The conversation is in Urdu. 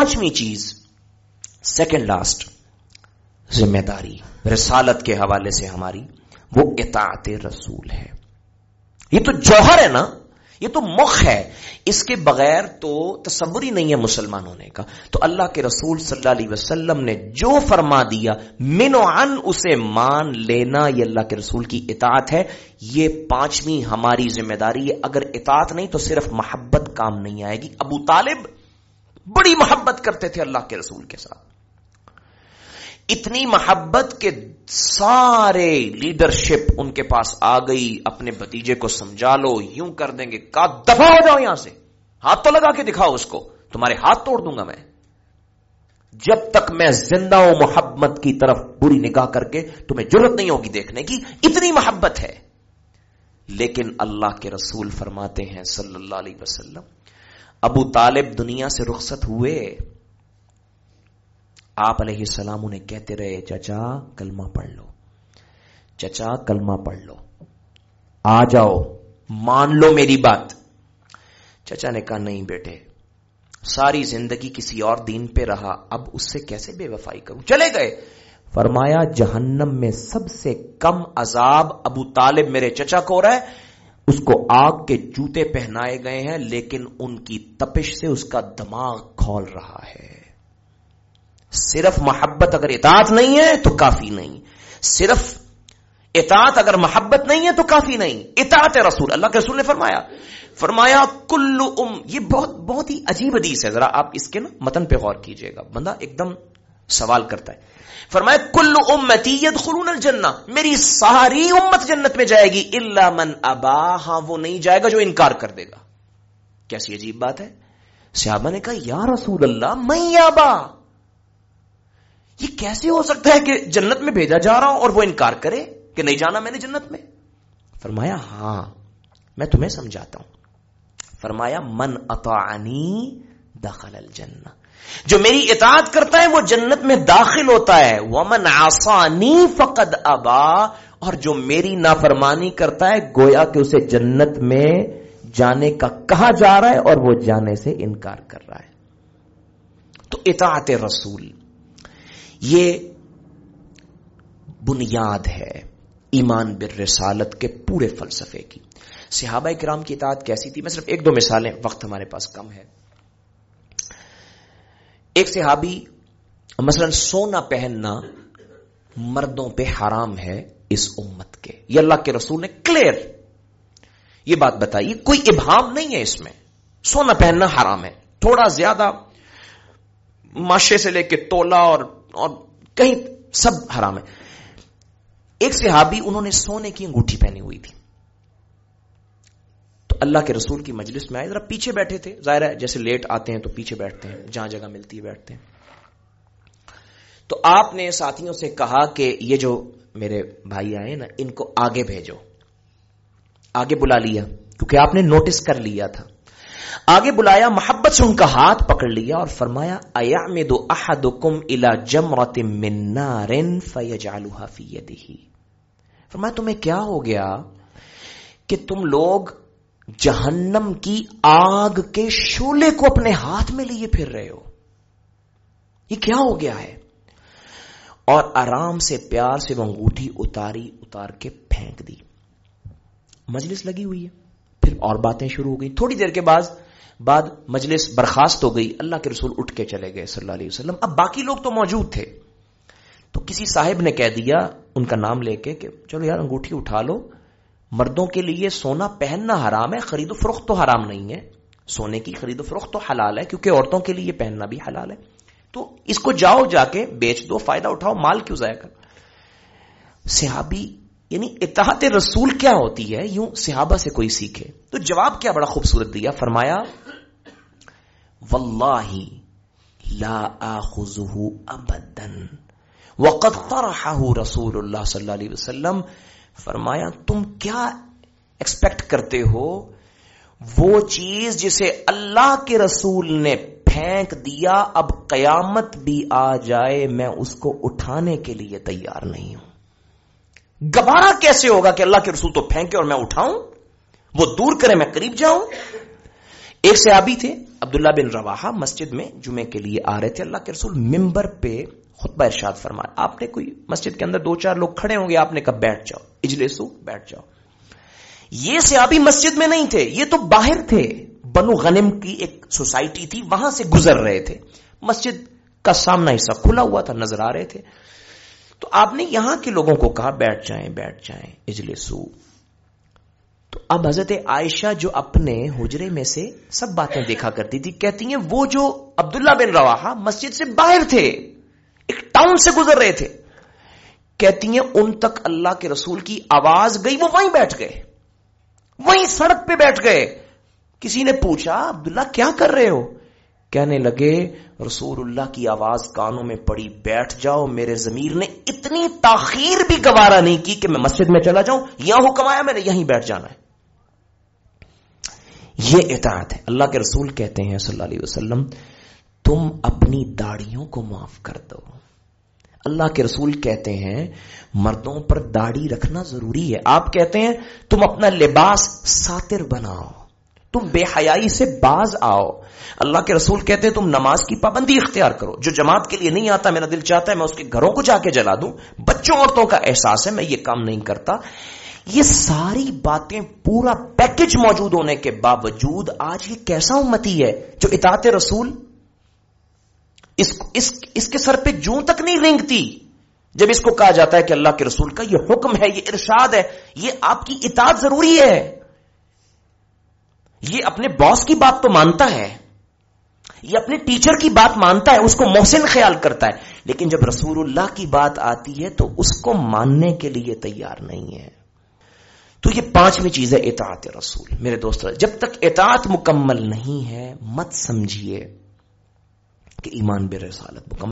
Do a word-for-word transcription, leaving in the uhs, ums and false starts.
پانچویں چیز، سیکنڈ لاسٹ، ذمہ داری رسالت کے حوالے سے ہماری، وہ اطاعت رسول ہے. یہ تو جوہر ہے نا، یہ تو مخ ہے، اس کے بغیر تو تصور ہی نہیں ہے مسلمان ہونے کا. تو اللہ کے رسول صلی اللہ علیہ وسلم نے جو فرما دیا من و عن اسے مان لینا، یہ اللہ کے رسول کی اطاعت ہے. یہ پانچویں ہماری ذمہ داری ہے. اگر اطاعت نہیں تو صرف محبت کام نہیں آئے گی. ابو طالب بڑی محبت کرتے تھے اللہ کے رسول کے ساتھ، اتنی محبت کہ سارے لیڈرشپ ان کے پاس آ گئی، اپنے بھتیجے کو سمجھا لو، یوں کر دیں گے، کا دفع ہو جاؤ یہاں سے، ہاتھ تو لگا کے دکھاؤ اس کو، تمہارے ہاتھ توڑ دوں گا میں. جب تک میں زندہ ہوں محمد کی طرف بری نگاہ کر کے تمہیں جرت نہیں ہوگی دیکھنے کی، اتنی محبت ہے. لیکن اللہ کے رسول فرماتے ہیں صلی اللہ علیہ وسلم، ابو طالب دنیا سے رخصت ہوئے، آپ علیہ السلام انہیں کہتے رہے چچا کلمہ پڑھ لو، چچا کلمہ پڑھ لو، آ جاؤ مان لو میری بات. چچا نے کہا نہیں بیٹے، ساری زندگی کسی اور دین پہ رہا، اب اس سے کیسے بے وفائی کروں. چلے گئے. فرمایا جہنم میں سب سے کم عذاب ابو طالب میرے چچا کو ہو رہا ہے، اس کو آگ کے جوتے پہنائے گئے ہیں، لیکن ان کی تپش سے اس کا دماغ کھول رہا ہے. صرف محبت اگر اطاعت نہیں ہے تو کافی نہیں، صرف اطاعت اگر محبت نہیں ہے تو کافی نہیں. اطاعت رسول، اللہ کے رسول نے فرمایا فرمایا کل ام، یہ بہت بہت ہی عجیب حدیث ہے، ذرا آپ اس کے نا متن پہ غور کیجئے گا، بندہ ایک دم سوال کرتا ہے. فرمایا کل امتی یدخلون الجنہ، میری ساری امت جنت میں جائے گی، الا من ابا، ہاں وہ نہیں جائے گا جو انکار کر دے گا. کیسی عجیب بات ہے. صحابہ نے کہا یا رسول اللہ من یابا، یہ کیسے ہو سکتا ہے کہ جنت میں بھیجا جا رہا ہوں اور وہ انکار کرے کہ نہیں جانا میں نے جنت میں. فرمایا ہاں میں تمہیں سمجھاتا ہوں. فرمایا من اطاعنی دخل الجنہ، جو میری اطاعت کرتا ہے وہ جنت میں داخل ہوتا ہے. ومن عصانی فقد ابا، اور جو میری نافرمانی کرتا ہے گویا کہ اسے جنت میں جانے کا کہا جا رہا ہے اور وہ جانے سے انکار کر رہا ہے. تو اطاعت رسول یہ بنیاد ہے ایمان بالرسالت کے پورے فلسفے کی. صحابہ کرام کی اطاعت کیسی تھی؟ میں صرف ایک دو مثالیں، وقت ہمارے پاس کم ہے. ایک صحابی مثلا سونا پہننا مردوں پہ حرام ہے اس امت کے، یہ اللہ کے رسول نے کلیئر یہ بات بتائی، کوئی ابہام نہیں ہے اس میں. سونا پہننا حرام ہے، تھوڑا زیادہ ماشے سے لے کے تولا اور اور کہیں سب حرام ہے. ایک صحابی انہوں نے سونے کی انگوٹھی پہنی ہوئی تھی، تو اللہ کے رسول کی مجلس میں آئے، ذرا پیچھے بیٹھے تھے، ظاہر ہے جیسے لیٹ آتے ہیں تو پیچھے بیٹھتے ہیں، جہاں جگہ ملتی ہے بیٹھتے ہیں. تو آپ نے ساتھیوں سے کہا کہ یہ جو میرے بھائی آئے نا ان کو آگے بھیجو. آگے بلا لیا کیونکہ آپ نے نوٹس کر لیا تھا. آگے بلایا، محبت سے ان کا ہاتھ پکڑ لیا اور فرمایا ایعمد احدکم الی جمرۃ من نار فیجعلها فی یدہ. فرمایا تمہیں کیا ہو گیا کہ تم لوگ جہنم کی آگ کے شعلے کو اپنے ہاتھ میں لیے پھر رہے ہو، یہ کیا ہو گیا ہے؟ اور آرام سے پیار سے وہ انگوٹھی اتاری، اتار کے پھینک دی. مجلس لگی ہوئی ہے، پھر اور باتیں شروع ہو گئی. تھوڑی دیر کے بعد بعد مجلس برخاست ہو گئی. اللہ کے رسول اٹھ کے چلے گئے صلی اللہ علیہ وسلم. اب باقی لوگ تو موجود تھے، تو کسی صاحب نے کہہ دیا ان کا نام لے کے کہ چلو یار انگوٹھی اٹھا لو، مردوں کے لیے سونا پہننا حرام ہے، خرید و فروخت تو حرام نہیں ہے، سونے کی خرید و فروخت تو حلال ہے کیونکہ عورتوں کے لیے پہننا بھی حلال ہے، تو اس کو جاؤ جا کے بیچ دو، فائدہ اٹھاؤ، مال کیوں ضائع کر. صحابی یعنی اطاعت رسول کیا ہوتی ہے، یوں صحابہ سے کوئی سیکھے. تو جواب کیا بڑا خوبصورت دیا. فرمایا واللہ لا آخذہ ابدا وقد طرحہ رسول اللہ صلی اللہ علیہ وسلم. فرمایا تم کیا ایکسپیکٹ کرتے ہو، وہ چیز جسے اللہ کے رسول نے پھینک دیا، اب قیامت بھی آ جائے میں اس کو اٹھانے کے لیے تیار نہیں ہوں. گوارا کیسے ہوگا کہ اللہ کے رسول تو پھینکے اور میں اٹھاؤں، وہ دور کرے میں قریب جاؤں. ایک صحابی تھے عبداللہ بن رواحہ، مسجد میں جمعے کے لیے آ رہے تھے. اللہ کے رسول ممبر پہ خطبہ ارشاد فرمایا. آپ نے کوئی مسجد کے اندر دو چار لوگ کھڑے ہوں گے، آپ نے کہا بیٹھ جاؤ، اجلسو، بیٹھ جاؤ. یہ صحابی مسجد میں نہیں تھے، یہ تو باہر تھے. بنو غنم کی ایک سوسائٹی تھی، وہاں سے گزر رہے تھے. مسجد کا سامنا حصہ کھلا ہوا تھا، نظر آ رہے تھے. تو آپ نے یہاں کے لوگوں کو کہا بیٹھ جائیں بیٹھ جائیں اجلسو. تو اب حضرت عائشہ جو اپنے حجرے میں سے سب باتیں دیکھا کرتی تھی، کہتی ہیں وہ جو عبداللہ بن رواحہ مسجد سے باہر تھے، ایک ٹاؤن سے گزر رہے تھے، کہتی ہیں ان تک اللہ کے رسول کی آواز گئی، وہ وہیں بیٹھ گئے، وہیں سڑک پہ بیٹھ گئے. کسی نے پوچھا عبداللہ کیا کر رہے ہو؟ کہنے لگے رسول اللہ کی آواز کانوں میں پڑی، بیٹھ جاؤ. میرے ضمیر نے اتنی تاخیر بھی گوارا نہیں کی کہ میں مسجد میں چلا جاؤں، یہاں حکم آیا میں نے یہیں بیٹھ جانا ہے. یہ اطاعت ہے. اللہ کے رسول کہتے ہیں صلی اللہ علیہ وسلم تم اپنی داڑھیوں کو معاف کر دو. اللہ کے رسول کہتے ہیں مردوں پر داڑھی رکھنا ضروری ہے. آپ کہتے ہیں تم اپنا لباس ساتر بناؤ، تم بے حیائی سے باز آؤ. اللہ کے رسول کہتے ہیں تم نماز کی پابندی اختیار کرو. جو جماعت کے لیے نہیں آتا میرا دل چاہتا ہے میں اس کے گھروں کو جا کے جلا دوں. بچوں عورتوں کا احساس ہے میں یہ کام نہیں کرتا. یہ ساری باتیں پورا پیکج موجود ہونے کے باوجود آج یہ کیسا امتی ہے جو اطاعت رسول اس, اس, اس کے سر پہ جوں تک نہیں رینگتی جب اس کو کہا جاتا ہے کہ اللہ کے رسول کا یہ حکم ہے، یہ ارشاد ہے، یہ آپ کی اطاعت ضروری ہے. یہ اپنے باس کی بات تو مانتا ہے، یہ اپنے ٹیچر کی بات مانتا ہے، اس کو محسن خیال کرتا ہے، لیکن جب رسول اللہ کی بات آتی ہے تو اس کو ماننے کے لیے تیار نہیں ہے. تو یہ پانچویں چیز ہے اطاعت رسول. میرے دوست جب تک اطاعت مکمل نہیں ہے مت سمجھیے کہ ایمان برسالت مکمل